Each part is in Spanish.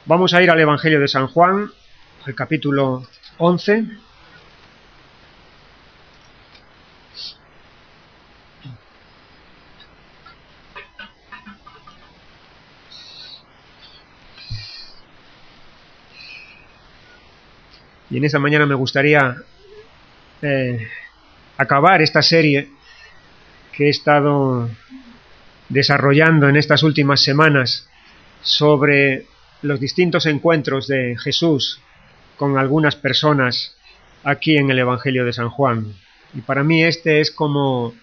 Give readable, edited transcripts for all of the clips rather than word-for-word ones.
Vamos a ir al Evangelio de San Juan, el capítulo 11. Y en esta mañana me gustaría acabar esta serie que he estado desarrollando en estas últimas semanas sobre los distintos encuentros de Jesús con algunas personas aquí en el Evangelio de San Juan. Y para mí este es como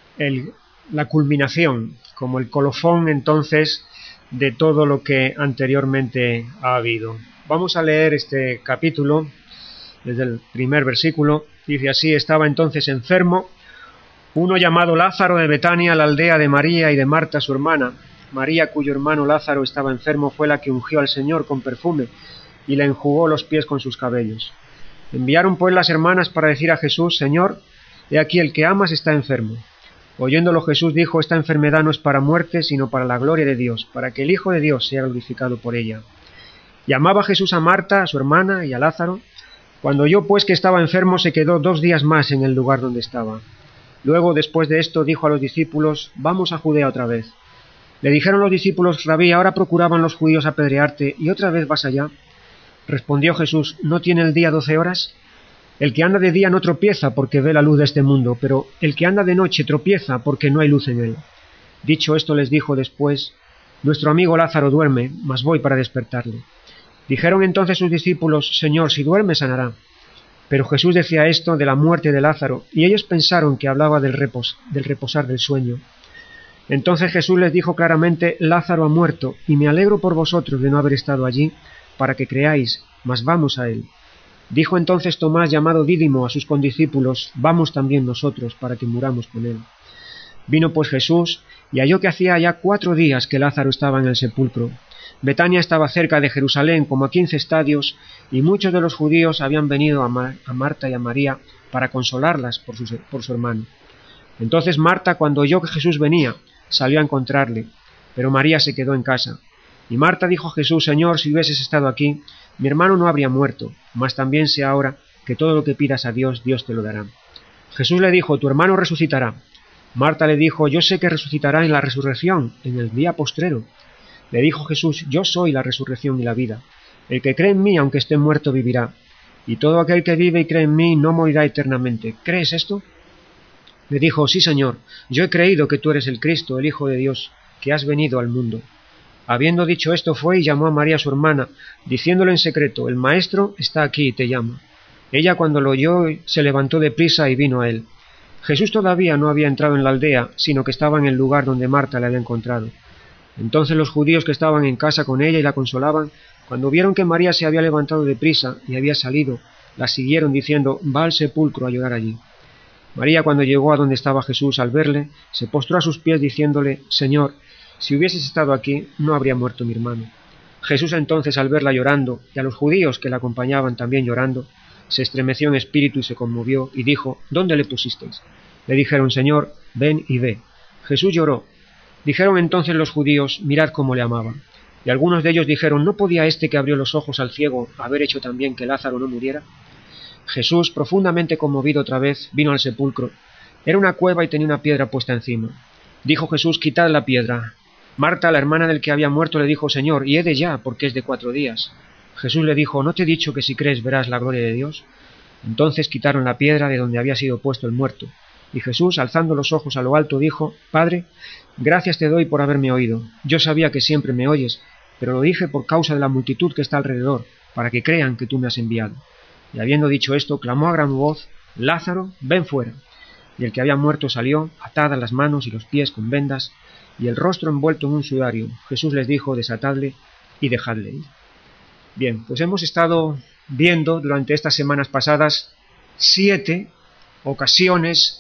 la culminación, como el colofón entonces de todo lo que anteriormente ha habido. Vamos a leer este capítulo desde el primer versículo. Dice así: estaba entonces enfermo uno llamado Lázaro de Betania, la aldea de María y de Marta su hermana. María, cuyo hermano Lázaro estaba enfermo, fue la que ungió al Señor con perfume y le enjugó los pies con sus cabellos. Enviaron pues las hermanas para decir a Jesús: Señor, he aquí el que amas está enfermo. Oyéndolo Jesús dijo: esta enfermedad no es para muerte, sino para la gloria de Dios, para que el Hijo de Dios sea glorificado por ella. Y amaba Jesús a Marta, a su hermana, y a Lázaro. Cuando oyó pues que estaba enfermo, se quedó 2 días más en el lugar donde estaba. Luego, después de esto, dijo a los discípulos: vamos a Judea otra vez. Le dijeron los discípulos: Rabí, ahora procuraban los judíos apedrearte, ¿y otra vez vas allá? Respondió Jesús: ¿no tiene el día 12 horas? El que anda de día no tropieza porque ve la luz de este mundo, pero el que anda de noche tropieza porque no hay luz en él. Dicho esto, les dijo después: nuestro amigo Lázaro duerme, mas voy para despertarle. Dijeron entonces sus discípulos: Señor, si duerme sanará. Pero Jesús decía esto de la muerte de Lázaro, y ellos pensaron que hablaba del reposar del sueño. Entonces Jesús les dijo claramente: Lázaro ha muerto, y me alegro por vosotros de no haber estado allí, para que creáis, mas vamos a él. Dijo entonces Tomás, llamado Dídimo, a sus condiscípulos: vamos también nosotros, para que muramos con él. Vino pues Jesús, y halló que hacía ya 4 días que Lázaro estaba en el sepulcro. Betania estaba cerca de Jerusalén, como a 15 estadios, y muchos de los judíos habían venido a Marta y a María para consolarlas por su hermano. Entonces Marta, cuando oyó que Jesús venía, salió a encontrarle, pero María se quedó en casa. Y Marta dijo a Jesús: Señor, si hubieses estado aquí, mi hermano no habría muerto, mas también sé ahora que todo lo que pidas a Dios, Dios te lo dará. Jesús le dijo: tu hermano resucitará. Marta le dijo: yo sé que resucitará en la resurrección, en el día postrero. Le dijo Jesús: yo soy la resurrección y la vida. El que cree en mí, aunque esté muerto, vivirá. Y todo aquel que vive y cree en mí no morirá eternamente. ¿Crees esto? Le dijo: sí, Señor, yo he creído que tú eres el Cristo, el Hijo de Dios, que has venido al mundo. Habiendo dicho esto, fue y llamó a María su hermana, diciéndole en secreto: el Maestro está aquí y te llama. Ella, cuando lo oyó, se levantó deprisa y vino a él. Jesús todavía no había entrado en la aldea, sino que estaba en el lugar donde Marta le había encontrado. Entonces los judíos que estaban en casa con ella y la consolaban, cuando vieron que María se había levantado deprisa y había salido, la siguieron diciendo: va al sepulcro a llorar allí. María, cuando llegó a donde estaba Jesús, al verle, se postró a sus pies diciéndole: Señor, si hubieses estado aquí, no habría muerto mi hermano. Jesús entonces, al verla llorando, y a los judíos que la acompañaban también llorando, se estremeció en espíritu y se conmovió, y dijo: ¿dónde le pusisteis? Le dijeron: Señor, ven y ve. Jesús lloró. Dijeron entonces los judíos: mirad cómo le amaban. Y algunos de ellos dijeron: ¿no podía este que abrió los ojos al ciego haber hecho también que Lázaro no muriera? Jesús, profundamente conmovido otra vez, vino al sepulcro. Era una cueva y tenía una piedra puesta encima. Dijo Jesús: quitad la piedra. Marta, la hermana del que había muerto, le dijo: Señor, y he de ya, porque es de 4 días. Jesús le dijo: ¿no te he dicho que si crees verás la gloria de Dios? Entonces quitaron la piedra de donde había sido puesto el muerto. Y Jesús, alzando los ojos a lo alto, dijo: Padre, gracias te doy por haberme oído. Yo sabía que siempre me oyes, pero lo dije por causa de la multitud que está alrededor, para que crean que tú me has enviado. Y habiendo dicho esto, clamó a gran voz: Lázaro, ven fuera. Y el que había muerto salió, atadas las manos y los pies con vendas, y el rostro envuelto en un sudario. Jesús les dijo: desatadle y dejadle ir. Bien, pues hemos estado viendo durante estas semanas pasadas 7 ocasiones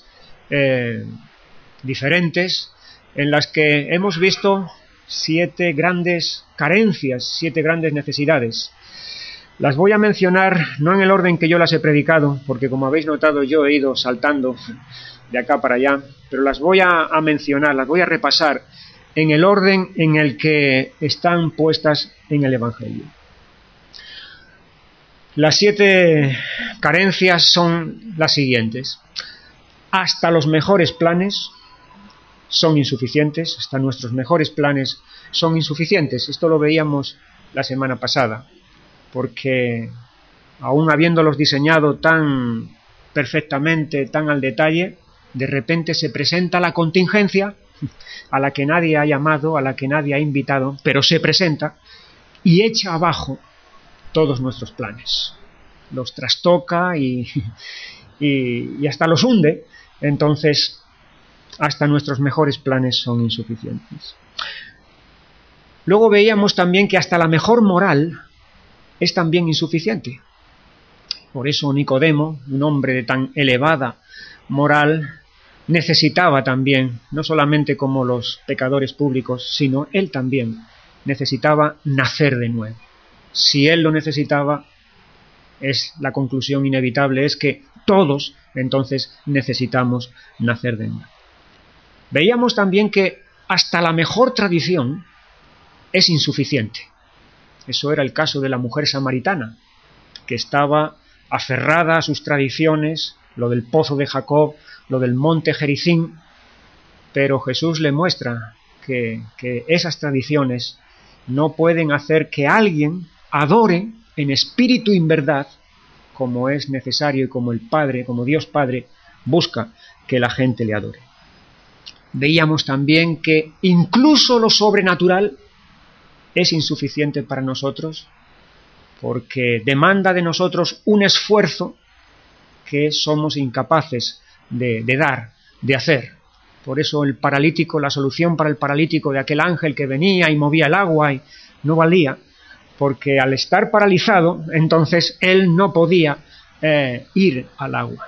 diferentes en las que hemos visto 7 grandes carencias, 7 grandes necesidades. Las voy a mencionar no en el orden que yo las he predicado, porque como habéis notado yo he ido saltando de acá para allá, pero las voy a mencionar, las voy a repasar en el orden en el que están puestas en el Evangelio. Las 7 carencias son las siguientes. Hasta los mejores planes son insuficientes, hasta nuestros mejores planes son insuficientes. Esto lo veíamos la semana pasada, porque aún habiéndolos diseñado tan perfectamente, tan al detalle, de repente se presenta la contingencia a la que nadie ha llamado, a la que nadie ha invitado, pero se presenta y echa abajo todos nuestros planes. Los trastoca y hasta los hunde. Entonces, hasta nuestros mejores planes son insuficientes. Luego veíamos también que hasta la mejor moral es también insuficiente. Por eso Nicodemo, un hombre de tan elevada moral, necesitaba también, no solamente como los pecadores públicos, sino él también necesitaba nacer de nuevo. Si él lo necesitaba, la conclusión inevitable es que todos entonces necesitamos nacer de nuevo. Veíamos también que hasta la mejor tradición es insuficiente. Eso era el caso de la mujer samaritana, que estaba aferrada a sus tradiciones, lo del pozo de Jacob, lo del monte Gerizim, pero Jesús le muestra que esas tradiciones no pueden hacer que alguien adore en espíritu y en verdad, como es necesario y como el Padre, como Dios Padre, busca que la gente le adore. Veíamos también que incluso lo sobrenatural es insuficiente para nosotros, porque demanda de nosotros un esfuerzo que somos incapaces de dar, de hacer. Por eso el paralítico, la solución para el paralítico de aquel ángel que venía y movía el agua y no valía, porque al estar paralizado, entonces él no podía ir al agua.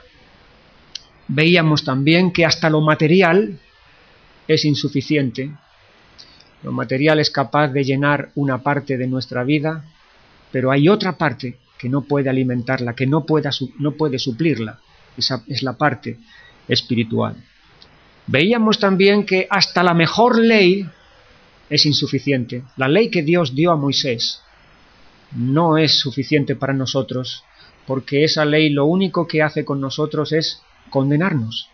Veíamos también que hasta lo material es insuficiente. Lo material es capaz de llenar una parte de nuestra vida, pero hay otra parte que no puede alimentarla, que no puede suplirla. Esa es la parte espiritual. Veíamos también que hasta la mejor ley es insuficiente. La ley que Dios dio a Moisés no es suficiente para nosotros, porque esa ley lo único que hace con nosotros es condenarnos,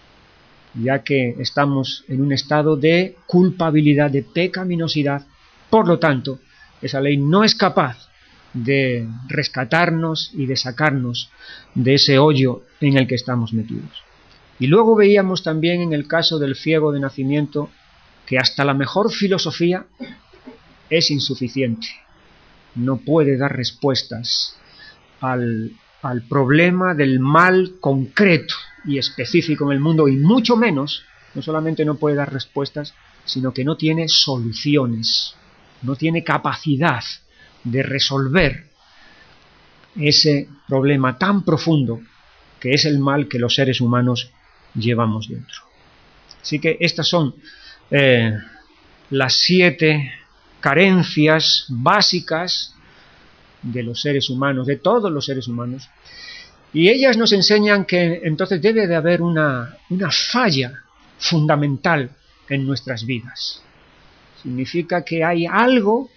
ya que estamos en un estado de culpabilidad, de pecaminosidad. Por lo tanto, esa ley no es capaz de rescatarnos y de sacarnos de ese hoyo en el que estamos metidos. Y luego veíamos también en el caso del ciego de nacimiento que hasta la mejor filosofía es insuficiente. No puede dar respuestas al problema del mal concreto y específico en el mundo, y mucho menos, no solamente no puede dar respuestas, sino que no tiene soluciones, no tiene capacidad de resolver ese problema tan profundo que es el mal que los seres humanos llevamos dentro. Así que estas son las 7 carencias básicas de los seres humanos, de todos los seres humanos, y ellas nos enseñan que entonces debe de haber una falla fundamental en nuestras vidas. Significa que hay algo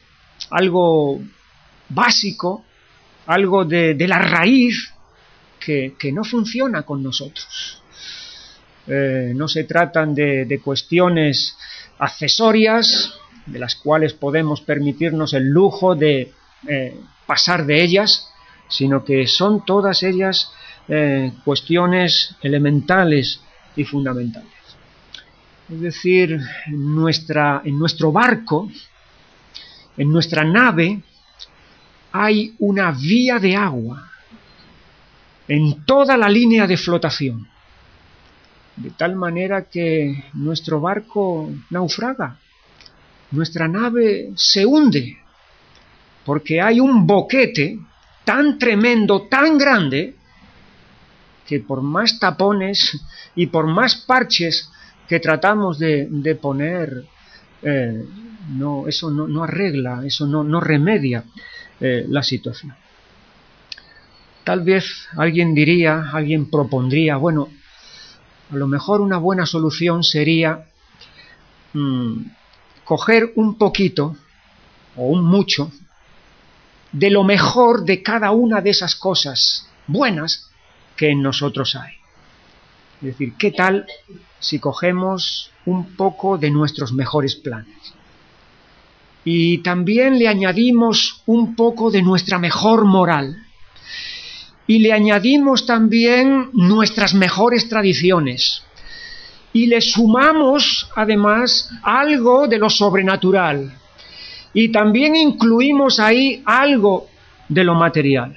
básico, algo de la raíz que no funciona con nosotros. No se tratan de cuestiones accesorias, de las cuales podemos permitirnos el lujo de pasar de ellas, sino que son todas ellas cuestiones elementales y fundamentales. Es decir, en nuestro barco, en nuestra nave, hay una vía de agua en toda la línea de flotación, de tal manera que nuestro barco naufraga, nuestra nave se hunde, porque hay un boquete tan tremendo, tan grande, que por más tapones y por más parches que tratamos de poner, eso no arregla, eso no remedia la situación. Tal vez alguien propondría, bueno, a lo mejor una buena solución sería coger un poquito o un mucho de lo mejor de cada una de esas cosas buenas que en nosotros hay. Es decir, ¿qué tal si cogemos un poco de nuestros mejores planes? Y también le añadimos un poco de nuestra mejor moral. Y le añadimos también nuestras mejores tradiciones. Y le sumamos, además, algo de lo sobrenatural. Y también incluimos ahí algo de lo material.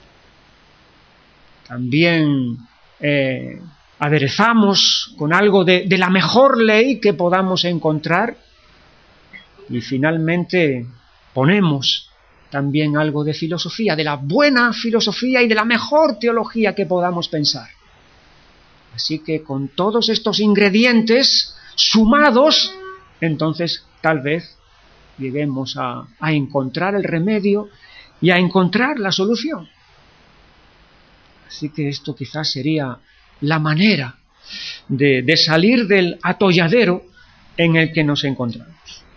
También aderezamos con algo de la mejor ley que podamos encontrar. Y finalmente ponemos también algo de filosofía, de la buena filosofía y de la mejor teología que podamos pensar. Así que con todos estos ingredientes sumados, entonces tal vez lleguemos a encontrar el remedio y a encontrar la solución. Así que esto quizás sería la manera de salir del atolladero en el que nos encontramos.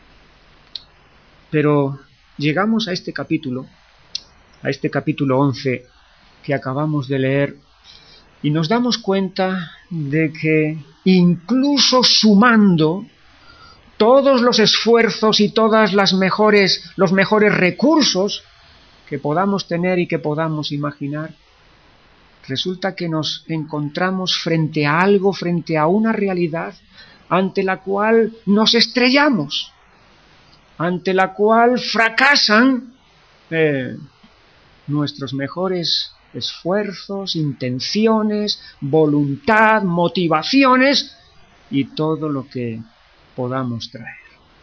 Pero llegamos a este capítulo 11 que acabamos de leer, y nos damos cuenta de que incluso sumando todos los esfuerzos y todas los mejores recursos que podamos tener y que podamos imaginar, resulta que nos encontramos frente a algo, frente a una realidad ante la cual nos estrellamos, ante la cual fracasan nuestros mejores esfuerzos, intenciones, voluntad, motivaciones y todo lo que podamos traer.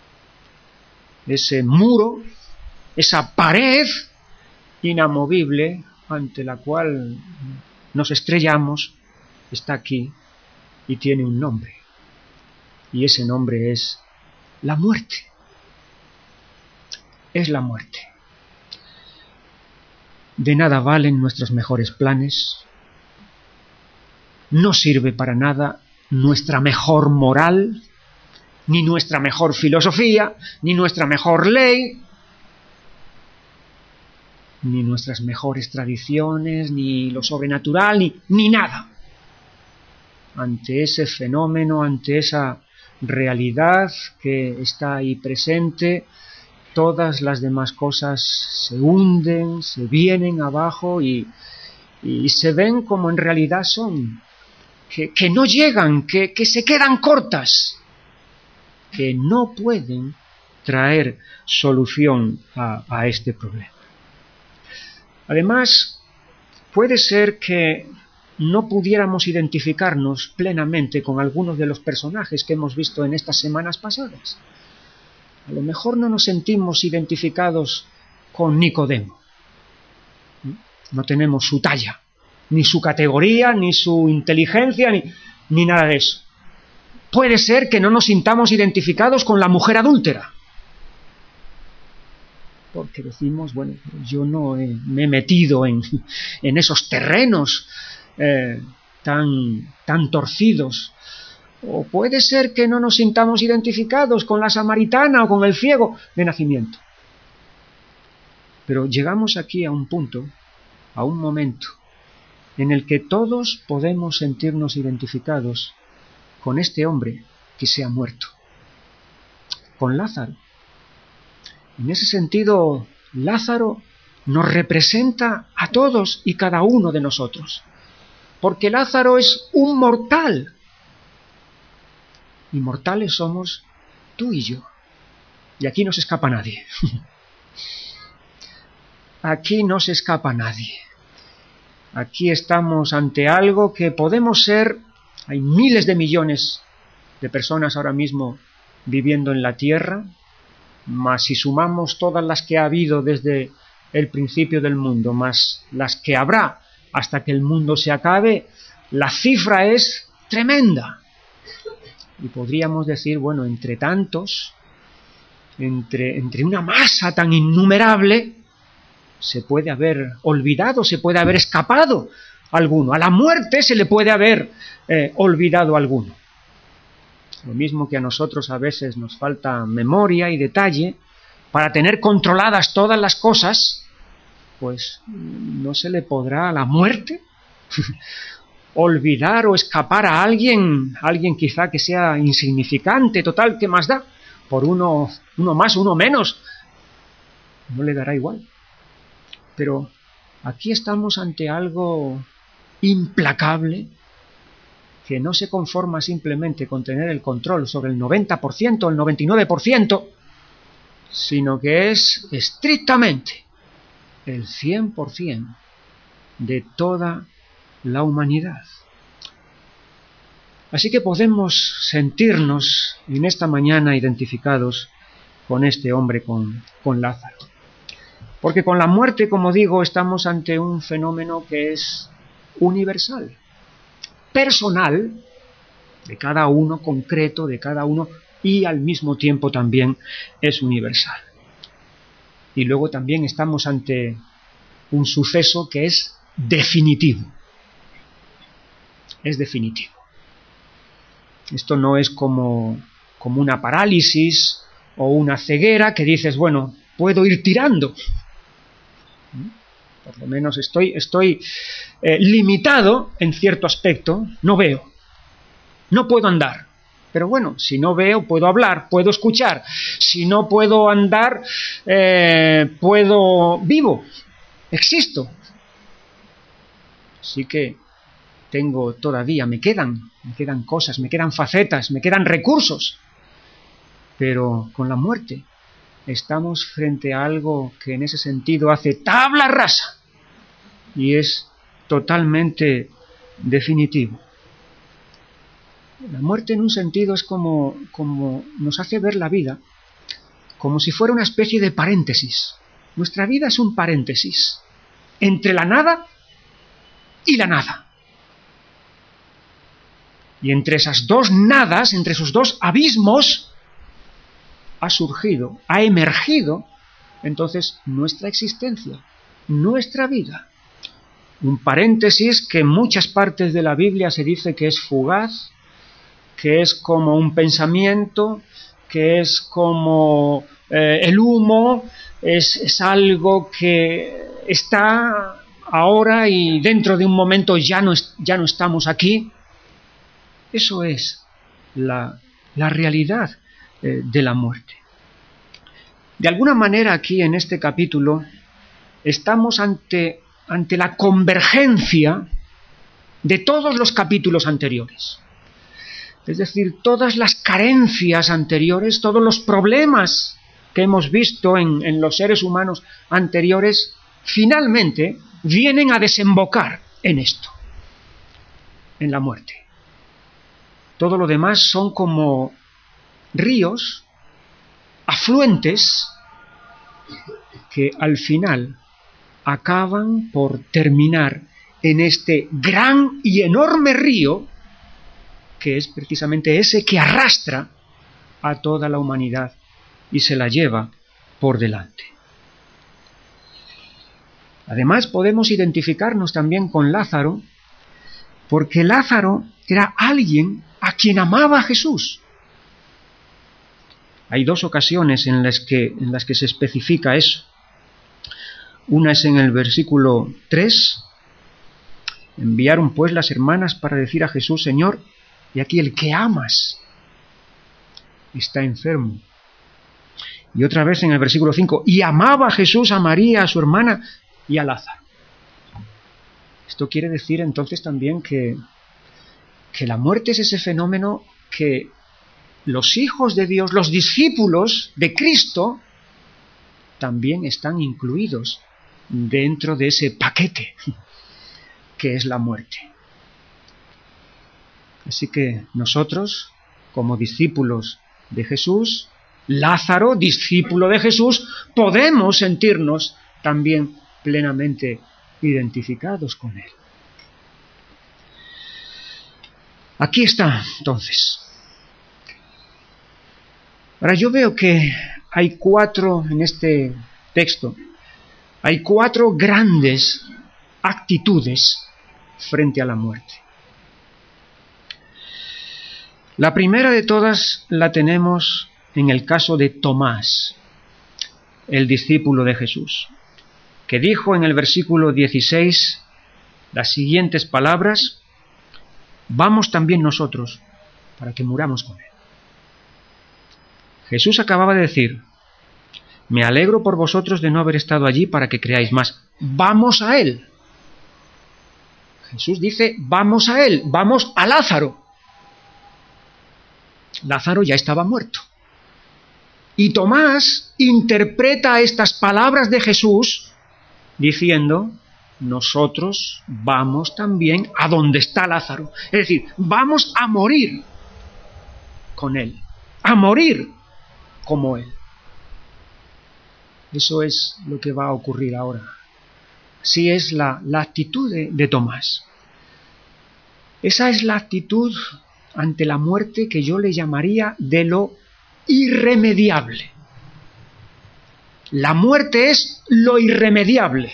Ese muro, esa pared inamovible ante la cual nos estrellamos, está aquí y tiene un nombre. Y ese nombre es la muerte. Es la muerte. De nada valen nuestros mejores planes, no sirve para nada nuestra mejor moral, ni nuestra mejor filosofía, ni nuestra mejor ley, ni nuestras mejores tradiciones, ni lo sobrenatural, ni nada. Ante ese fenómeno, ante esa realidad que está ahí presente, todas las demás cosas se hunden, se vienen abajo y se ven como en realidad son, que no llegan, que se quedan cortas, que no pueden traer solución a este problema. Además, puede ser que no pudiéramos identificarnos plenamente con algunos de los personajes que hemos visto en estas semanas pasadas. A lo mejor no nos sentimos identificados con Nicodemo. No tenemos su talla, ni su categoría, ni su inteligencia, ni nada de eso. Puede ser que no nos sintamos identificados con la mujer adúltera. Porque decimos, bueno, yo no me he metido en esos terrenos tan torcidos. O puede ser que no nos sintamos identificados con la samaritana o con el ciego de nacimiento. Pero llegamos aquí a un punto, a un momento, en el que todos podemos sentirnos identificados con este hombre que se ha muerto, con Lázaro. En ese sentido, Lázaro nos representa a todos y cada uno de nosotros, porque Lázaro es un mortal. Y mortales somos tú y yo. Y aquí no se escapa nadie. Aquí no se escapa nadie. Aquí estamos ante algo que podemos ser. Hay miles de millones de personas ahora mismo viviendo en la tierra, más si sumamos todas las que ha habido desde el principio del mundo, más las que habrá hasta que el mundo se acabe, la cifra es tremenda. Y podríamos decir, bueno, entre tantos, entre una masa tan innumerable, se puede haber olvidado, se puede haber escapado alguno. A la muerte se le puede haber olvidado alguno. Lo mismo que a nosotros a veces nos falta memoria y detalle para tener controladas todas las cosas, pues no se le podrá a la muerte olvidar o escapar a alguien quizá que sea insignificante, total, ¿qué más da? Por uno más, uno menos, no le dará igual. Pero aquí estamos ante algo implacable que no se conforma simplemente con tener el control sobre el 90%, el 99%, sino que es estrictamente el 100% de toda la humanidad. Así que podemos sentirnos en esta mañana identificados con este hombre, con Lázaro. Porque con la muerte, como digo, estamos ante un fenómeno que es universal, personal, de cada uno, concreto, de cada uno, y al mismo tiempo también es universal. Y luego también estamos ante un suceso que es definitivo. Es definitivo. Esto no es como una parálisis o una ceguera que dices, bueno, puedo ir tirando. Por lo menos estoy limitado en cierto aspecto, no veo, no puedo andar. Pero bueno, si no veo, puedo hablar, puedo escuchar. Si no puedo andar, vivo, existo. Así que tengo todavía, me quedan cosas, me quedan facetas, me quedan recursos. Pero con la muerte estamos frente a algo que en ese sentido hace tabla rasa y es totalmente definitivo. La muerte en un sentido es como nos hace ver la vida como si fuera una especie de paréntesis. Nuestra vida es un paréntesis entre la nada y la nada. Y entre esas dos nadas, entre esos dos abismos, ha surgido, ha emergido, entonces, nuestra existencia, nuestra vida. Un paréntesis que en muchas partes de la Biblia se dice que es fugaz, que es como un pensamiento, que es como el humo, es algo que está ahora y dentro de un momento ya no estamos aquí. Eso es la realidad de la muerte. De alguna manera aquí en este capítulo estamos ante la convergencia de todos los capítulos anteriores. Es decir, todas las carencias anteriores, todos los problemas que hemos visto en los seres humanos anteriores, finalmente vienen a desembocar en esto, en la muerte. Todo lo demás son como ríos, afluentes, que al final acaban por terminar en este gran y enorme río, que es precisamente ese que arrastra a toda la humanidad y se la lleva por delante. Además, podemos identificarnos también con Lázaro, porque Lázaro era alguien a quien amaba Jesús. Hay dos ocasiones en las que se especifica eso. Una es en el versículo 3. Enviaron pues las hermanas para decir a Jesús, Señor, y aquí el que amas está enfermo. Y otra vez en el versículo 5, y amaba Jesús a María, a su hermana, y a Lázaro. Esto quiere decir entonces también que la muerte es ese fenómeno que los hijos de Dios, los discípulos de Cristo, también están incluidos dentro de ese paquete que es la muerte. Así que nosotros, como discípulos de Jesús, Lázaro, discípulo de Jesús, podemos sentirnos también plenamente identificados con él. Aquí está, entonces. Ahora yo veo que hay en este texto, hay 4 grandes actitudes frente a la muerte. La primera de todas la tenemos en el caso de Tomás, el discípulo de Jesús. que dijo en el versículo 16 las siguientes palabras: vamos también nosotros para que muramos con él. Jesús acababa de decir: me alegro por vosotros de no haber estado allí para que creáis más. Vamos a él. Jesús dice: vamos a él, vamos a Lázaro. Lázaro ya estaba muerto. Y Tomás interpreta estas palabras de Jesús diciendo: nosotros vamos también a donde está Lázaro. Es decir, vamos a morir con él, a morir como él. Eso es lo que va a ocurrir ahora. Así es la actitud de Tomás. Esa es la actitud ante la muerte que yo le llamaría de lo irremediable. La muerte es lo irremediable.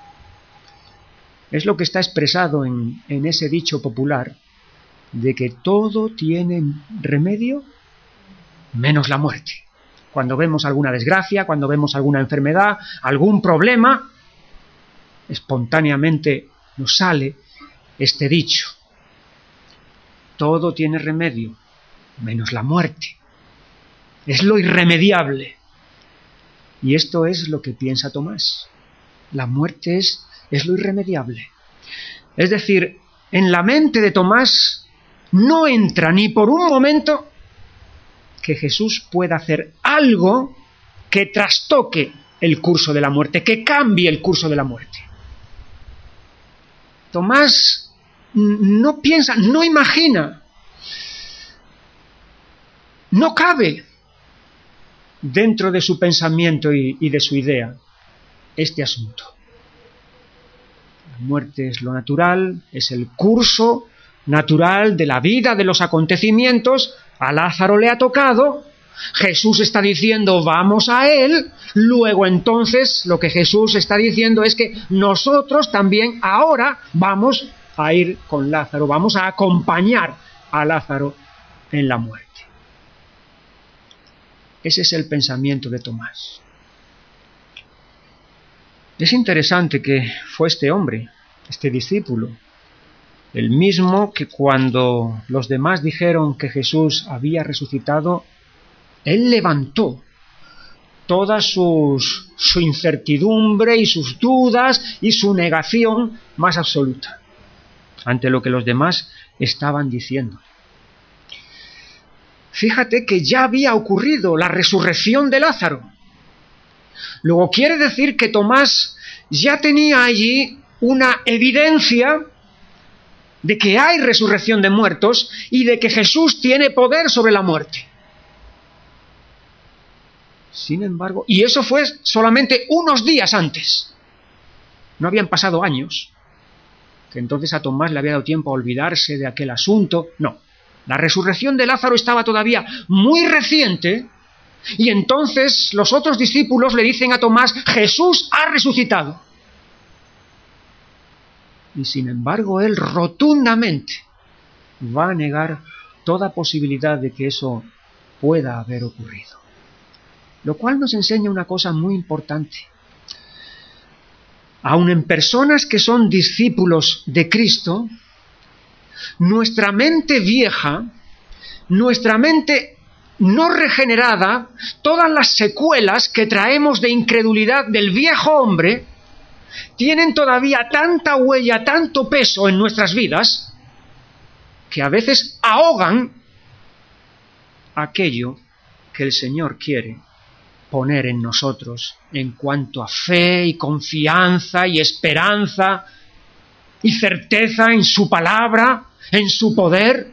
Es lo que está expresado en ese dicho popular de que todo tiene remedio menos la muerte. Cuando vemos alguna desgracia, cuando vemos alguna enfermedad, algún problema, espontáneamente nos sale este dicho: todo tiene remedio menos la muerte. Es lo irremediable. Y esto es lo que piensa Tomás. La muerte es lo irremediable. Es decir, en la mente de Tomás no entra ni por un momento que Jesús pueda hacer algo que trastoque el curso de la muerte, que cambie el curso de la muerte. Tomás no piensa, no imagina, no cabe dentro de su pensamiento y de su idea este asunto. La muerte es lo natural, es el curso natural de la vida, de los acontecimientos. A Lázaro le ha tocado, Jesús está diciendo vamos a él, luego entonces lo que Jesús está diciendo es que nosotros también ahora vamos a ir con Lázaro, vamos a acompañar a Lázaro en la muerte. Ese es el pensamiento de Tomás. Es interesante que fue este hombre, este discípulo, el mismo que cuando los demás dijeron que Jesús había resucitado, él levantó toda su incertidumbre y sus dudas y su negación más absoluta ante lo que los demás estaban diciendo. Fíjate que ya había ocurrido la resurrección de Lázaro. Luego quiere decir que Tomás ya tenía allí una evidencia de que hay resurrección de muertos y de que Jesús tiene poder sobre la muerte. Sin embargo, y eso fue solamente unos días antes. No habían pasado años, que entonces a Tomás le había dado tiempo a olvidarse de aquel asunto. No, la resurrección de Lázaro estaba todavía muy reciente, y entonces los otros discípulos le dicen a Tomás: Jesús ha resucitado. Y sin embargo él rotundamente va a negar toda posibilidad de que eso pueda haber ocurrido. Lo cual nos enseña una cosa muy importante. Aun en personas que son discípulos de Cristo, nuestra mente vieja, nuestra mente no regenerada, todas las secuelas que traemos de incredulidad del viejo hombre, tienen todavía tanta huella, tanto peso en nuestras vidas, que a veces ahogan aquello que el Señor quiere poner en nosotros en cuanto a fe y confianza y esperanza y certeza en su palabra, en su poder.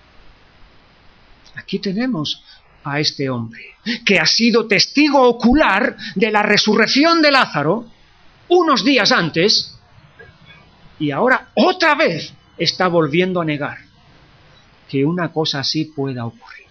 Aquí tenemos a este hombre que ha sido testigo ocular de la resurrección de Lázaro unos días antes, y ahora otra vez está volviendo a negar que una cosa así pueda ocurrir.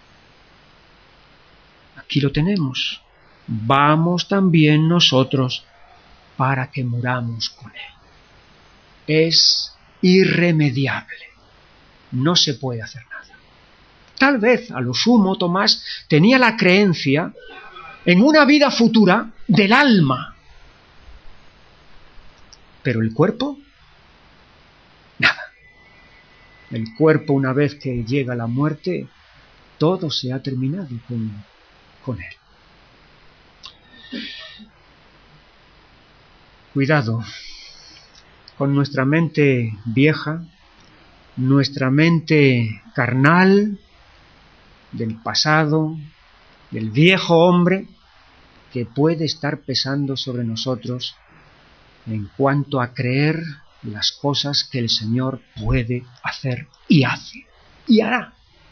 Aquí lo tenemos. Vamos también nosotros para que muramos con él. Es irremediable. No se puede hacer nada. Tal vez, a lo sumo, Tomás tenía la creencia en una vida futura del alma. Pero el cuerpo, nada. El cuerpo, una vez que llega la muerte, todo se ha terminado con él. Cuidado con nuestra mente vieja, nuestra mente carnal, del pasado, del viejo hombre, que puede estar pesando sobre nosotros en cuanto a creer las cosas que el Señor puede hacer y hace y hará.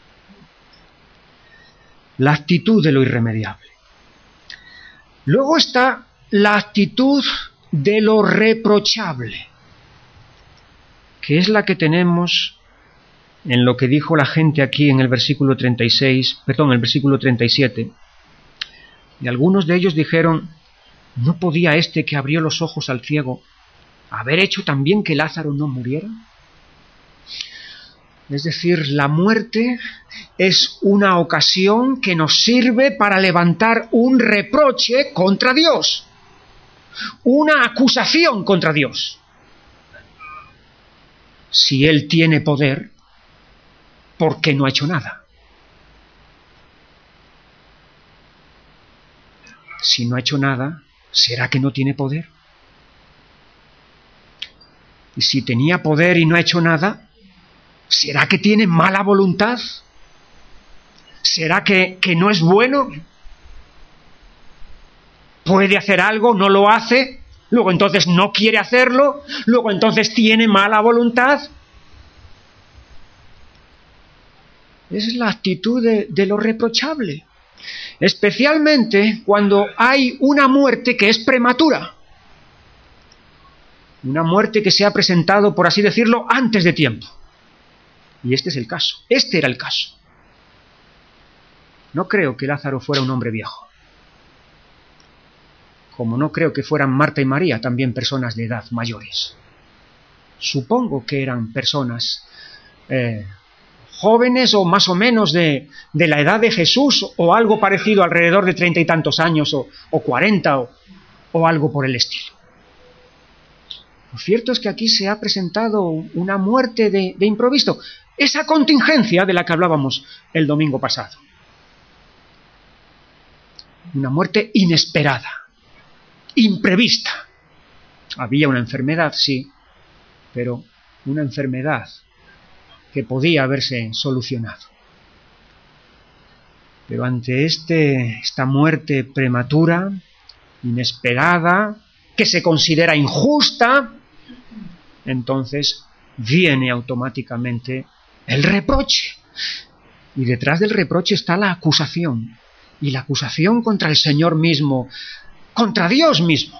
La actitud de lo irremediable. Luego está la actitud de lo reprochable, que es la que tenemos en lo que dijo la gente aquí en el versículo 37, y algunos de ellos dijeron: ¿no podía este que abrió los ojos al ciego haber hecho también que Lázaro no muriera? Es decir, la muerte es una ocasión que nos sirve para levantar un reproche contra Dios, una acusación contra Dios. Si Él tiene poder, ¿por qué no ha hecho nada? Si no ha hecho nada, ¿será que no tiene poder? Y si tenía poder y no ha hecho nada, ¿será que tiene mala voluntad? ¿Será que no es bueno? ¿Puede hacer algo, no lo hace? Luego entonces no quiere hacerlo, luego entonces tiene mala voluntad. Es la actitud de lo reprochable. Especialmente cuando hay una muerte que es prematura. Una muerte que se ha presentado, por así decirlo, antes de tiempo. Y este es el caso. Este era el caso. No creo que Lázaro fuera un hombre viejo. Como no creo que fueran Marta y María también personas de edad mayores. Supongo que eran personas jóvenes o más o menos de la edad de Jesús, o algo parecido, alrededor de 30 y tantos años, o 40, o algo por el estilo. Lo cierto es que aquí se ha presentado una muerte de improviso, esa contingencia de la que hablábamos el domingo pasado. Una muerte inesperada, imprevista. Había una enfermedad, sí, pero una enfermedad que podía haberse solucionado. Pero ante esta muerte prematura, inesperada, que se considera injusta, entonces viene automáticamente el reproche. Y detrás del reproche está la acusación. Y la acusación contra el Señor mismo, contra Dios mismo.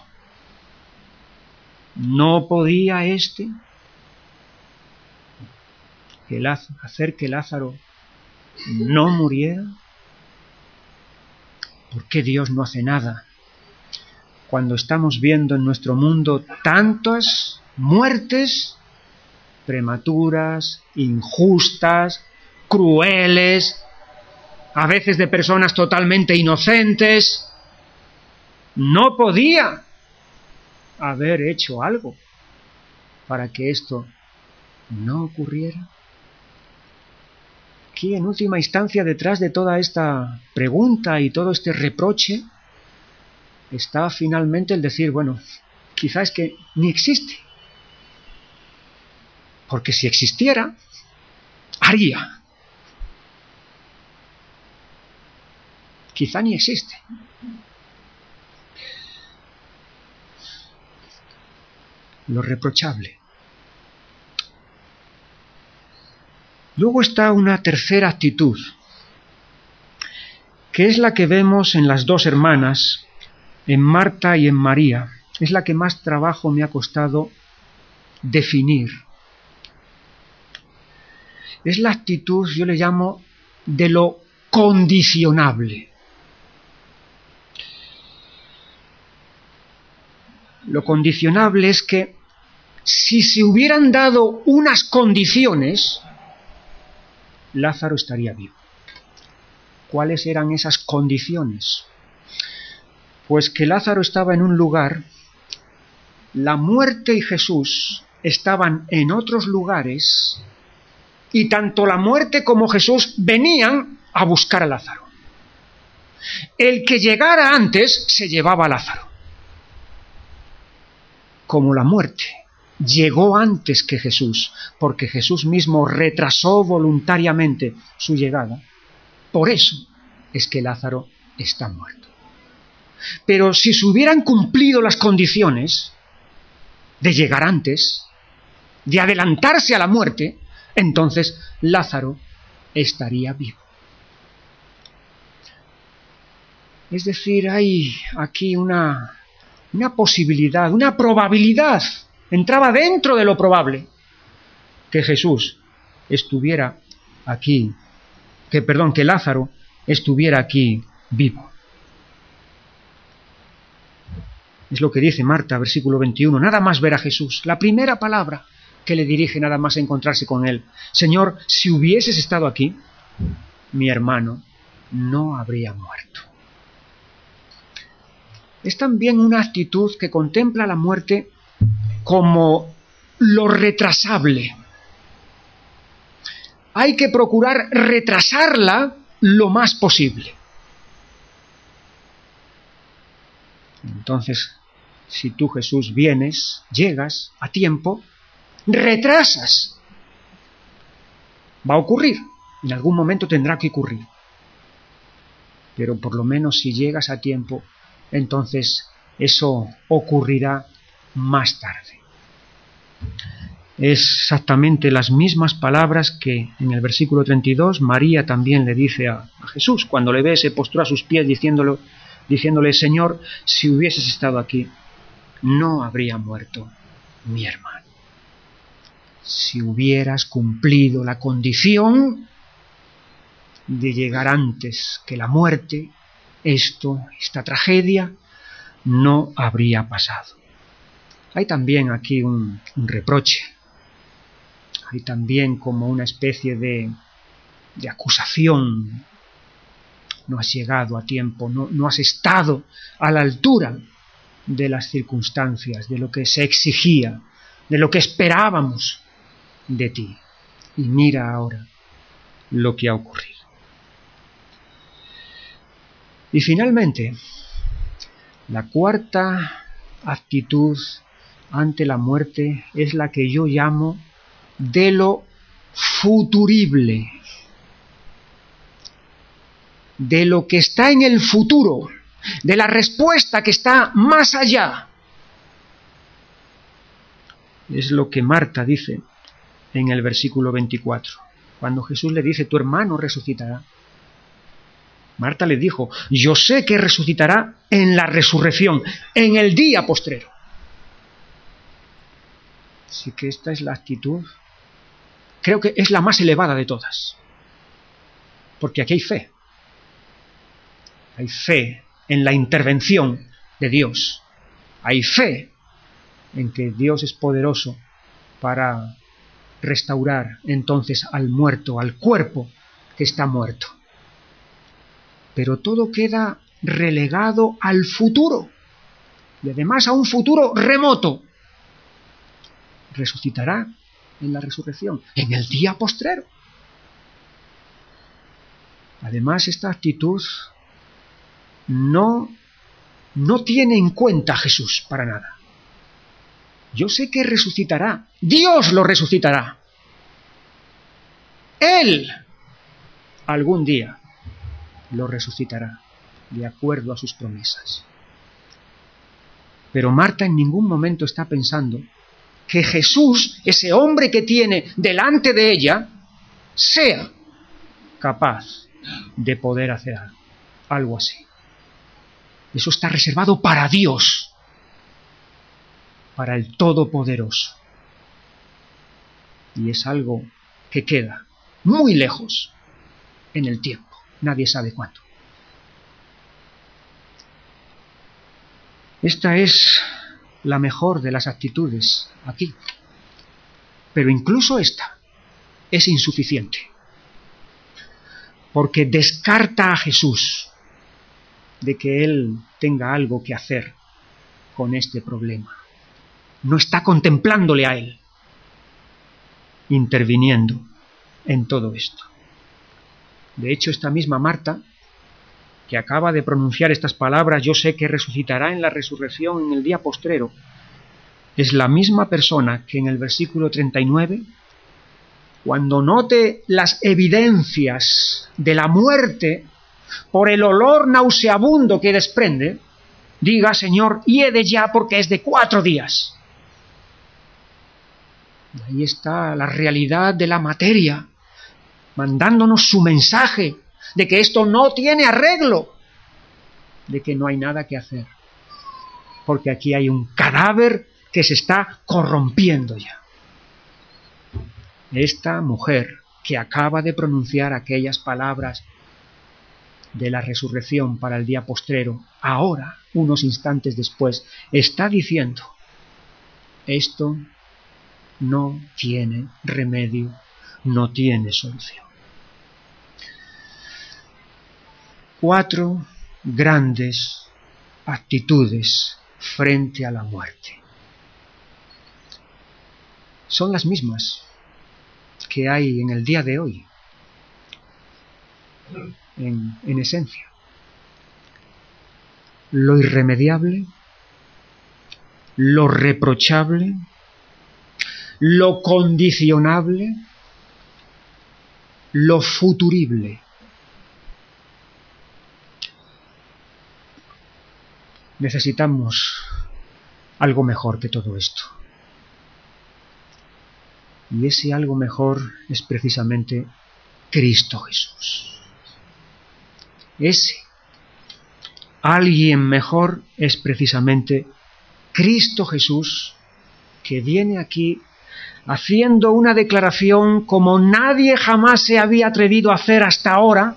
¿No podía hacer que Lázaro no muriera? ¿Por qué Dios no hace nada cuando estamos viendo en nuestro mundo tantas muertes prematuras, injustas, crueles, a veces de personas totalmente inocentes? ¿No podía haber hecho algo para que esto no ocurriera? Aquí, en última instancia, detrás de toda esta pregunta y todo este reproche, está finalmente el decir, bueno, quizás es que ni existe. Porque si existiera, haría. Quizá ni existe. Lo reprochable. Luego está una tercera actitud, que es la que vemos en las dos hermanas, en Marta y en María. Es la que más trabajo me ha costado definir. Es la actitud, yo le llamo, de lo condicionable. Lo condicionable es que si se hubieran dado unas condiciones, Lázaro estaría vivo. ¿Cuáles eran esas condiciones? Pues que Lázaro estaba en un lugar la muerte y Jesús estaban en otros lugares y tanto la muerte como Jesús venían a buscar a Lázaro. El que llegara antes se llevaba a Lázaro. Como la muerte llegó antes que Jesús, porque Jesús mismo retrasó voluntariamente su llegada, por eso es que Lázaro está muerto. Pero si se hubieran cumplido las condiciones de llegar antes, de adelantarse a la muerte, entonces Lázaro estaría vivo. Es decir, hay aquí una posibilidad, una probabilidad, entraba dentro de lo probable, que Jesús estuviera aquí, que Lázaro estuviera aquí vivo. Es lo que dice Marta, versículo 21, nada más ver a Jesús, la primera palabra que le dirige nada más encontrarse con él: Señor, si hubieses estado aquí, mi hermano no habría muerto. Es también una actitud que contempla la muerte como lo retrasable. Hay que procurar retrasarla lo más posible. Entonces, si tú, Jesús, vienes, llegas a tiempo, retrasas. Va a ocurrir, en algún momento tendrá que ocurrir. Pero por lo menos si llegas a tiempo, entonces eso ocurrirá más tarde. Es exactamente las mismas palabras que en el versículo 32 María también le dice a Jesús, cuando le ve, se postró a sus pies diciéndole: Señor, si hubieses estado aquí, no habría muerto mi hermano. Si hubieras cumplido la condición de llegar antes que la muerte, esta tragedia no habría pasado. Hay también aquí un reproche. Hay también como una especie de acusación. No has llegado a tiempo, no has estado a la altura de las circunstancias, de lo que se exigía, de lo que esperábamos de ti. Y mira ahora lo que ha ocurrido. Y finalmente, la cuarta actitud ante la muerte es la que yo llamo de lo futurible, de lo que está en el futuro, de la respuesta que está más allá. Es lo que Marta dice en el versículo 24, cuando Jesús le dice: tu hermano resucitará. Marta le dijo: yo sé que resucitará en la resurrección, en el día postrero. Así que esta es la actitud, creo que es la más elevada de todas, porque aquí hay fe. Hay fe en la intervención de Dios. Hay fe en que Dios es poderoso para restaurar entonces al muerto, al cuerpo que está muerto. Pero todo queda relegado al futuro, y además a un futuro remoto. Resucitará en la resurrección, en el día postrero. Además, esta actitud no tiene en cuenta a Jesús para nada. Yo sé que resucitará, Dios lo resucitará. Él algún día lo resucitará, de acuerdo a sus promesas. Pero Marta en ningún momento está pensando que Jesús, ese hombre que tiene delante de ella, sea capaz de poder hacer algo así. Eso está reservado para Dios, para el Todopoderoso. Y es algo que queda muy lejos en el tiempo. Nadie sabe cuánto. Esta es la mejor de las actitudes aquí. Pero incluso esta es insuficiente, porque descarta a Jesús de que Él tenga algo que hacer con este problema. no está contemplándole a Él, interviniendo en todo esto. De hecho, esta misma Marta, que acaba de pronunciar estas palabras, yo sé que resucitará en la resurrección en el día postrero, es la misma persona que en el versículo 39, cuando note las evidencias de la muerte por el olor nauseabundo que desprende, diga: Señor, hiede ya, porque es de 4 días. Ahí está la realidad de la materia, mandándonos su mensaje de que esto no tiene arreglo, de que no hay nada que hacer, porque aquí hay un cadáver que se está corrompiendo ya. Esta mujer que acaba de pronunciar aquellas palabras de la resurrección para el día postrero, ahora, unos instantes después, está diciendo: esto no tiene remedio, no tiene solución. 4 grandes actitudes frente a la muerte. Son las mismas que hay en el día de hoy, en esencia. Lo irremediable, lo reprochable, lo condicionable, lo futurible. Necesitamos algo mejor que todo esto. Y ese algo mejor es precisamente Cristo Jesús. Ese alguien mejor es precisamente Cristo Jesús, que viene aquí haciendo una declaración como nadie jamás se había atrevido a hacer hasta ahora.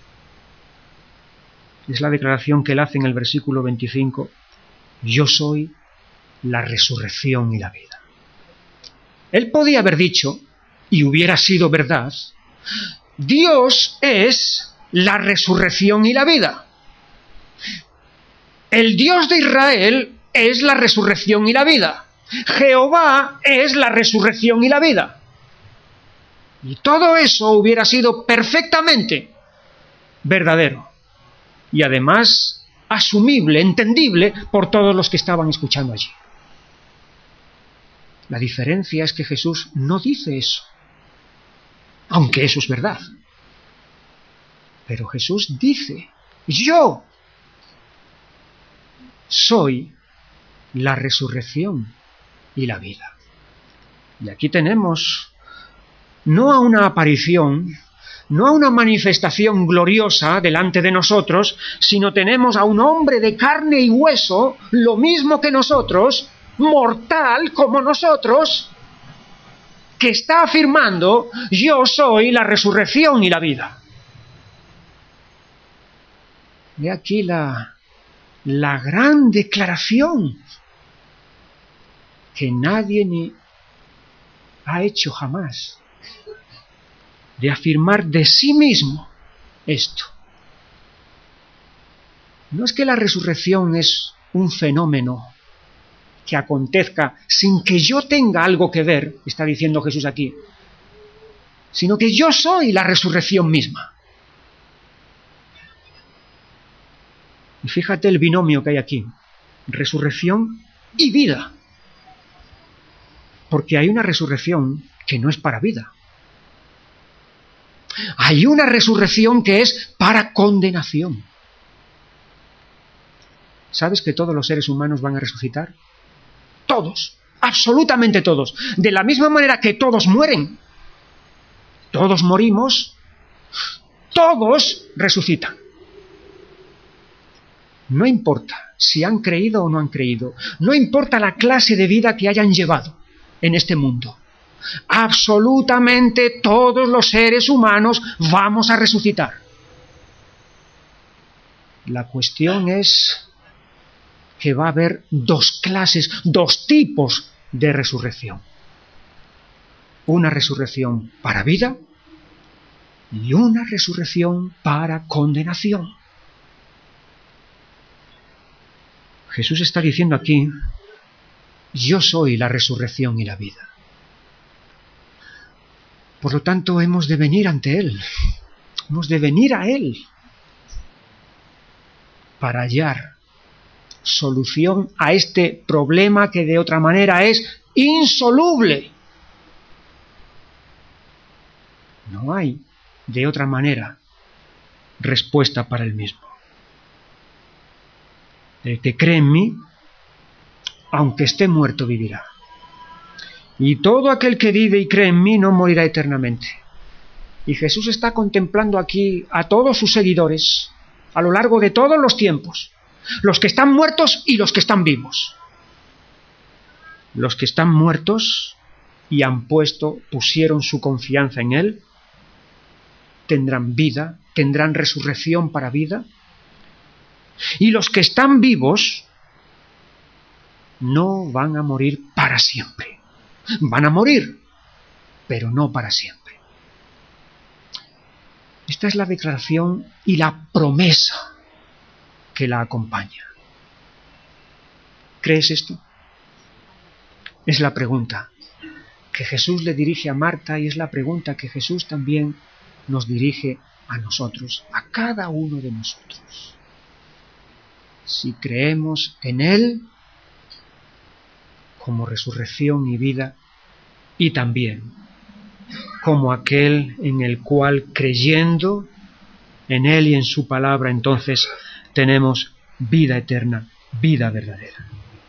Es la declaración que él hace en el versículo 25: yo soy la resurrección y la vida. Él podía haber dicho, y hubiera sido verdad: Dios es la resurrección y la vida. El Dios de Israel es la resurrección y la vida. Jehová es la resurrección y la vida. Y todo eso hubiera sido perfectamente verdadero. Y además asumible, entendible por todos los que estaban escuchando allí. La diferencia es que Jesús no dice eso, aunque eso es verdad. Pero Jesús dice: yo soy la resurrección y la vida. Y aquí tenemos no a una aparición, no a una manifestación gloriosa delante de nosotros, sino tenemos a un hombre de carne y hueso, lo mismo que nosotros, mortal como nosotros, que está afirmando: yo soy la resurrección y la vida. He aquí la gran declaración que nadie ni ha hecho jamás, de afirmar de sí mismo esto. No es que la resurrección es un fenómeno que acontezca sin que yo tenga algo que ver, está diciendo Jesús aquí, sino que yo soy la resurrección misma. Y fíjate el binomio que hay aquí: resurrección y vida. Porque hay una resurrección que no es para vida. Hay una resurrección que es para condenación. ¿Sabes que todos los seres humanos van a resucitar? Todos, absolutamente todos. De la misma manera que todos mueren. Todos morimos, todos resucitan. No importa si han creído o no han creído, no importa la clase de vida que hayan llevado en este mundo. Absolutamente todos los seres humanos vamos a resucitar. La cuestión es que va a haber 2 clases, 2 tipos de resurrección. Una resurrección para vida y una resurrección para condenación. Jesús está diciendo aquí yo soy la resurrección y la vida. Por lo tanto, hemos de venir ante Él, hemos de venir a Él para hallar solución a este problema que de otra manera es insoluble. No hay, de otra manera, respuesta para el mismo. El que cree en mí, aunque esté muerto, vivirá. Y todo aquel que vive y cree en mí no morirá eternamente. Y Jesús está contemplando aquí a todos sus seguidores a lo largo de todos los tiempos, los que están muertos y los que están vivos. Los que están muertos y pusieron su confianza en Él, tendrán vida, tendrán resurrección para vida. Y los que están vivos no van a morir para siempre. Van a morir, pero no para siempre. Esta es la declaración y la promesa que la acompaña. ¿Crees esto? Es la pregunta que Jesús le dirige a Marta y es la pregunta que Jesús también nos dirige a nosotros, a cada uno de nosotros. Si creemos en Él como resurrección y vida, y también como aquel en el cual, creyendo en Él y en su palabra, entonces tenemos vida eterna, vida verdadera.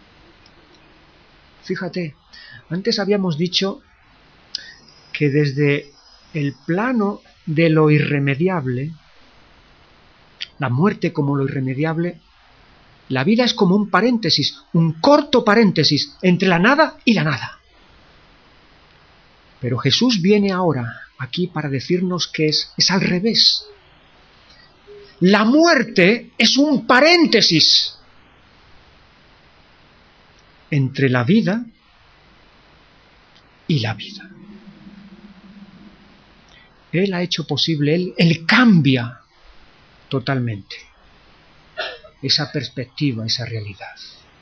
Fíjate, antes habíamos dicho que desde el plano de lo irremediable, la muerte como lo irremediable, la vida es como un paréntesis, un corto paréntesis entre la nada y la nada. Pero Jesús viene ahora aquí para decirnos que es al revés. La muerte es un paréntesis entre la vida y la vida. Él ha hecho posible, Él cambia totalmente esa perspectiva, esa realidad.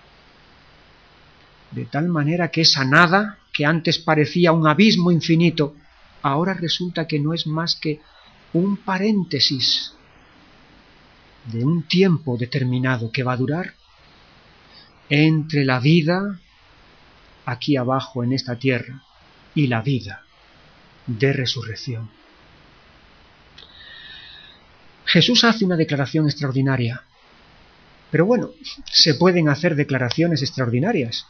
De tal manera que esa nada, que antes parecía un abismo infinito, ahora resulta que no es más que un paréntesis de un tiempo determinado que va a durar entre la vida aquí abajo en esta tierra y la vida de resurrección. Jesús hace una declaración extraordinaria, pero bueno, se pueden hacer declaraciones extraordinarias.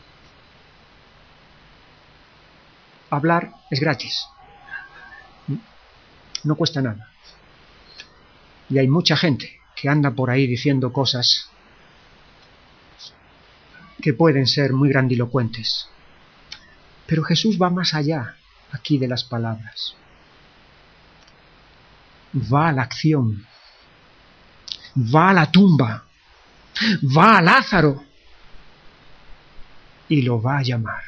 Hablar es gratis, no cuesta nada. Y hay mucha gente que anda por ahí diciendo cosas que pueden ser muy grandilocuentes. Pero Jesús va más allá aquí de las palabras. Va a la acción, va a la tumba, va a Lázaro y lo va a llamar.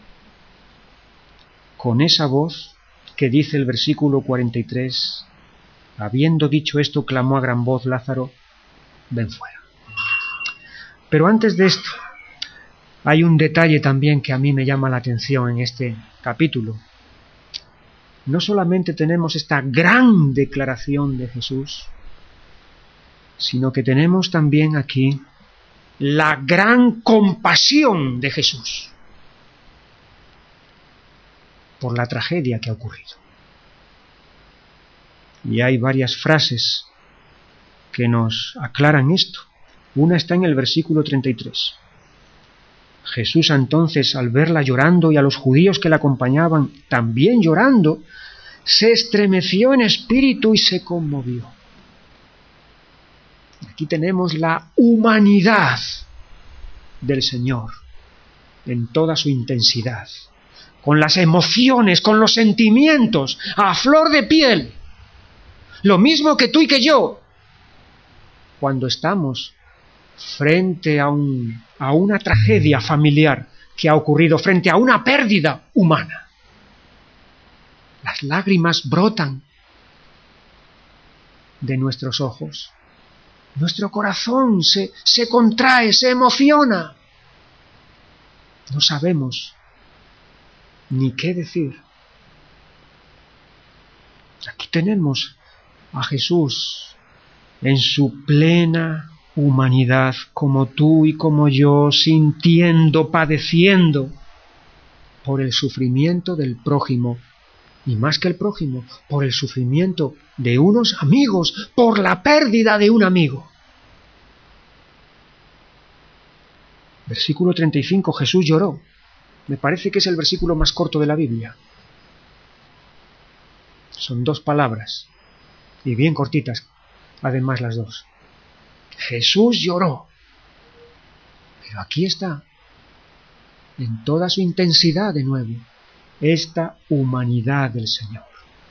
Con esa voz que dice el versículo 43, habiendo dicho esto, clamó a gran voz: Lázaro, ven fuera. Pero antes de esto, hay un detalle también que a mí me llama la atención en este capítulo. No solamente tenemos esta gran declaración de Jesús, sino que tenemos también aquí la gran compasión de Jesús por la tragedia que ha ocurrido. Y hay varias frases que nos aclaran esto. Una está en el versículo 33. Jesús entonces, al verla llorando y a los judíos que la acompañaban también llorando, se estremeció en espíritu y se conmovió. Aquí tenemos la humanidad del Señor en toda su intensidad, con las emociones, con los sentimientos, a flor de piel. Lo mismo que tú y que yo, cuando estamos frente a una tragedia familiar que ha ocurrido, frente a una pérdida humana. Las lágrimas brotan de nuestros ojos. Nuestro corazón se contrae, se emociona. No sabemos ni qué decir. Aquí tenemos a Jesús en su plena humanidad, como tú y como yo, sintiendo, padeciendo por el sufrimiento del prójimo, y más que el prójimo, por el sufrimiento de unos amigos, por la pérdida de un amigo. Versículo 35, Jesús lloró. Me parece que es el versículo más corto de la Biblia. Son 2 palabras, y bien cortitas, además las 2. Jesús lloró. Pero aquí está, en toda su intensidad de nuevo, esta humanidad del Señor.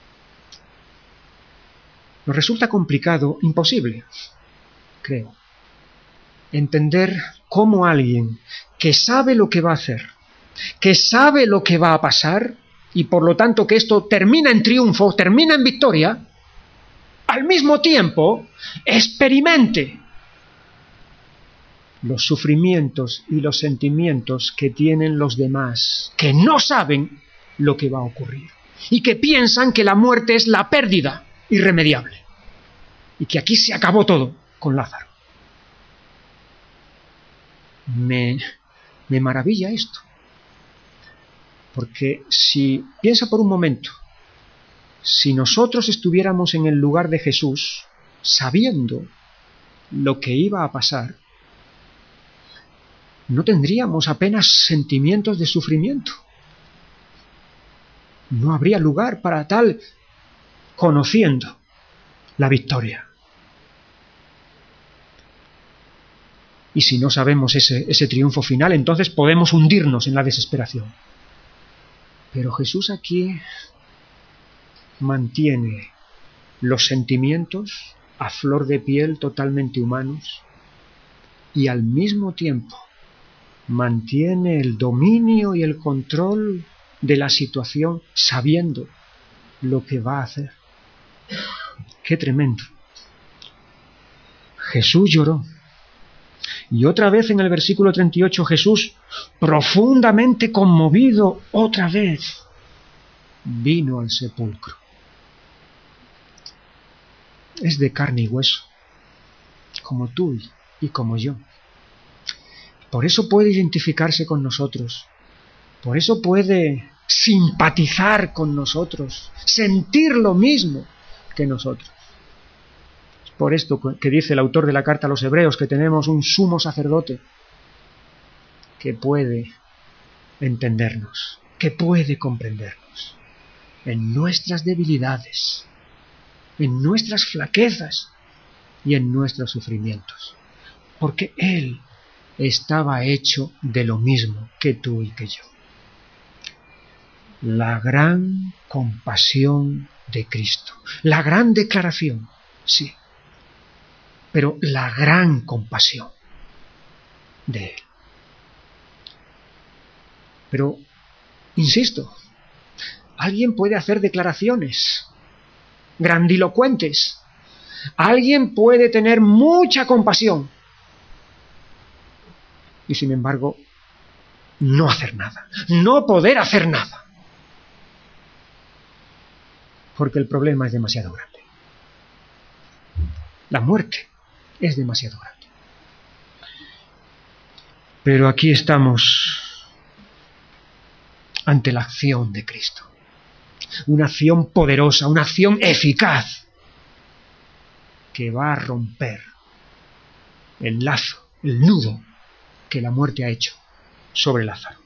Nos resulta complicado, imposible, creo, entender cómo alguien que sabe lo que va a hacer, que sabe lo que va a pasar, y por lo tanto que esto termina en triunfo, termina en victoria, al mismo tiempo experimente los sufrimientos y los sentimientos que tienen los demás, que no saben lo que va a ocurrir, y que piensan que la muerte es la pérdida irremediable, y que aquí se acabó todo con Lázaro. Me maravilla esto, porque si piensa por un momento, si nosotros estuviéramos en el lugar de Jesús, sabiendo lo que iba a pasar, no tendríamos apenas sentimientos de sufrimiento. No habría lugar para tal, conociendo la victoria. Y si no sabemos ese triunfo final, entonces podemos hundirnos en la desesperación. Pero Jesús aquí mantiene los sentimientos a flor de piel, totalmente humanos, y al mismo tiempo mantiene el dominio y el control de la situación, sabiendo lo que va a hacer. ¡Qué tremendo! Jesús lloró. Y otra vez en el versículo 38, Jesús, profundamente conmovido, otra vez vino al sepulcro. Es de carne y hueso, como tú y como yo. Por eso puede identificarse con nosotros, por eso puede simpatizar con nosotros, sentir lo mismo que nosotros. Es por esto que dice el autor de la carta a los Hebreos que tenemos un sumo sacerdote que puede entendernos, que puede comprendernos en nuestras debilidades, en nuestras flaquezas y en nuestros sufrimientos, porque Él estaba hecho de lo mismo que tú y que yo. La gran compasión de Cristo, la gran declaración, sí, pero la gran compasión de Él. Pero, insisto, alguien puede hacer declaraciones grandilocuentes, alguien puede tener mucha compasión, y sin embargo, no hacer nada, no poder hacer nada, porque el problema es demasiado grande. La muerte es demasiado grande. Pero aquí estamos ante la acción de Cristo, una acción poderosa, una acción eficaz, que va a romper el lazo, el nudo que la muerte ha hecho sobre Lázaro.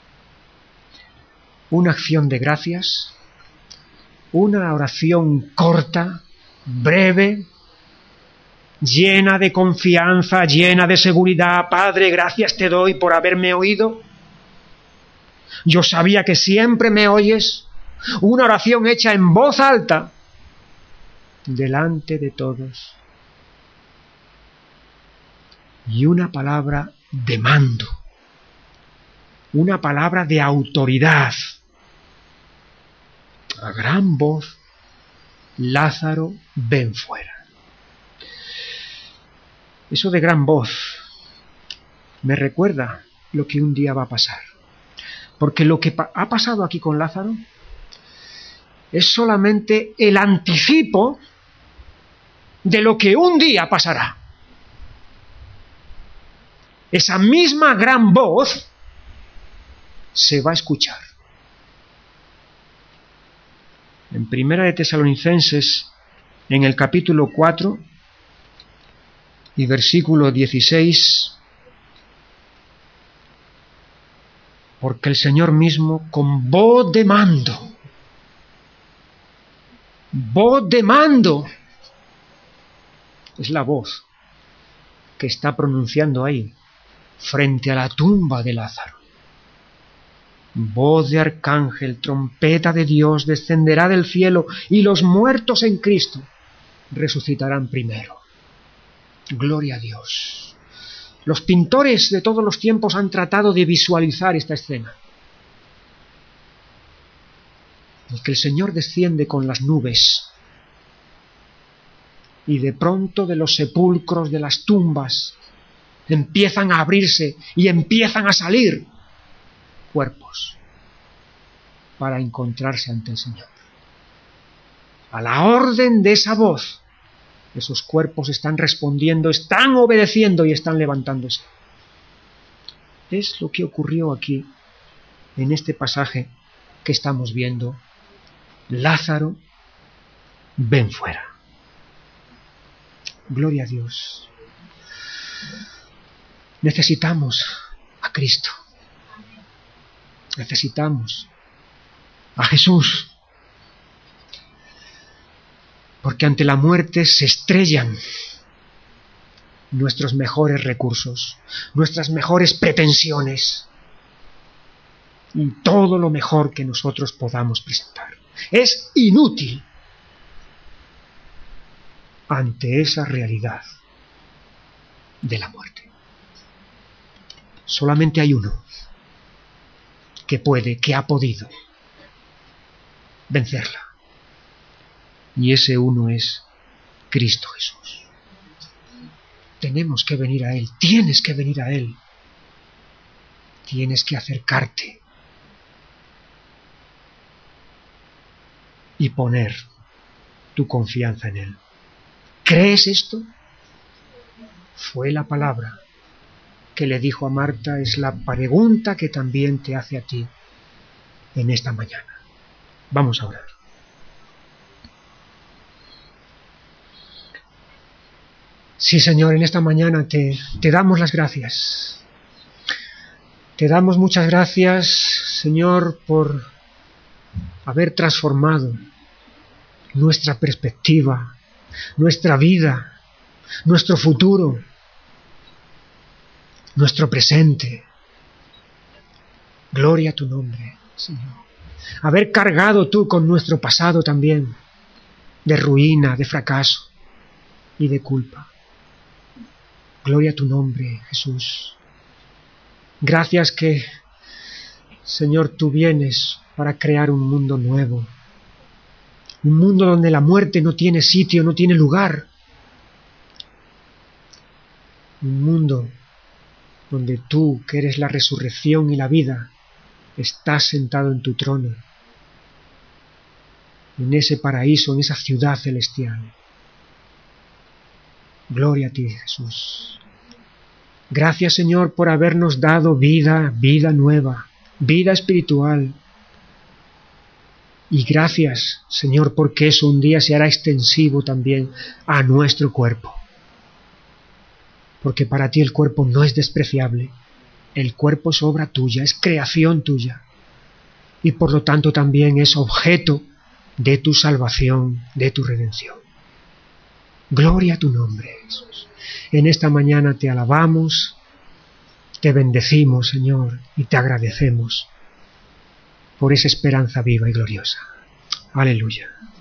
Una acción de gracias, una oración corta, breve, llena de confianza, llena de seguridad. Padre, gracias te doy por haberme oído. Yo sabía que siempre me oyes. Una oración hecha en voz alta, delante de todos. Y una palabra de mando, una palabra de autoridad. A gran voz, Lázaro, ven fuera. Eso de gran voz me recuerda lo que un día va a pasar. Porque lo que ha pasado aquí con Lázaro es solamente el anticipo de lo que un día pasará. Esa misma gran voz se va a escuchar. En Primera de Tesalonicenses, en el capítulo 4 y versículo 16, porque el Señor mismo con voz de mando, es la voz que está pronunciando ahí, frente a la tumba de Lázaro. Voz de arcángel, trompeta de Dios descenderá del cielo y los muertos en Cristo resucitarán primero. Gloria a Dios. Los pintores de todos los tiempos han tratado de visualizar esta escena. El que el Señor desciende con las nubes y de pronto de los sepulcros, de las tumbas, empiezan a abrirse y empiezan a salir cuerpos para encontrarse ante el Señor. A la orden de esa voz, esos cuerpos están respondiendo, están obedeciendo y están levantándose. Es lo que ocurrió aquí, en este pasaje que estamos viendo. Lázaro, ven fuera. Gloria a Dios. Necesitamos a Cristo. Necesitamos a Jesús. Porque ante la muerte se estrellan nuestros mejores recursos, nuestras mejores pretensiones y todo lo mejor que nosotros podamos presentar. Es inútil ante esa realidad de la muerte. Solamente hay uno que puede, que ha podido vencerla. Y ese uno es Cristo Jesús. Tenemos que venir a Él, tienes que venir a Él. Tienes que acercarte y poner tu confianza en Él. ¿Crees esto? Fue la palabra que le dijo a Marta, es la pregunta que también te hace a ti en esta mañana. Vamos a orar. Sí, Señor, en esta mañana te damos las gracias. Te damos muchas gracias, Señor, por haber transformado nuestra perspectiva, nuestra vida, nuestro futuro, nuestro presente. Gloria a tu nombre, Señor. Haber cargado tú con nuestro pasado también, de ruina, de fracaso y de culpa. Gloria a tu nombre, Jesús. Gracias que, Señor, tú vienes para crear un mundo nuevo. Un mundo donde la muerte no tiene sitio, no tiene lugar. Un mundo donde tú, que eres la resurrección y la vida, estás sentado en tu trono. En ese paraíso, en esa ciudad celestial. Gloria a ti, Jesús. Gracias, Señor, por habernos dado vida, vida nueva, vida espiritual. Y gracias, Señor, porque eso un día se hará extensivo también a nuestro cuerpo. Porque para ti el cuerpo no es despreciable. El cuerpo es obra tuya, es creación tuya. Y por lo tanto también es objeto de tu salvación, de tu redención. Gloria a tu nombre, Jesús. En esta mañana te alabamos, te bendecimos, Señor, y te agradecemos por esa esperanza viva y gloriosa. Aleluya.